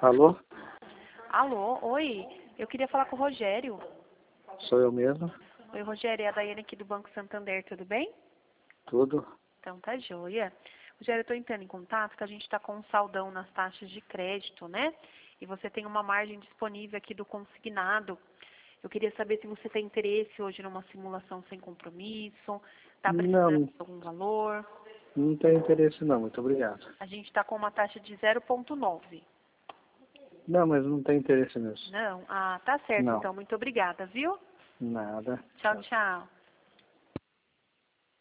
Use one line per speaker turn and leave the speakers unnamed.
Alô?
Alô, oi. Eu queria falar com o Rogério.
Sou eu mesmo?
Oi, Rogério, é a Daiane aqui do Banco Santander, tudo bem?
Tudo?
Então tá joia. Rogério, eu tô entrando em contato porque a gente está com um saldão nas taxas de crédito, né? E você tem uma margem disponível aqui do consignado. Eu queria saber se você tem interesse hoje numa simulação sem compromisso, está precisando
Não,
de algum valor.
não tenho interesse não, muito obrigado.
A gente está com uma taxa de 0,9.
Não, mas não tenho interesse nisso.
Não? Ah, tá certo
Não,
então. Muito obrigada, viu?
nada.
Tchau,
Tchau.
tchau.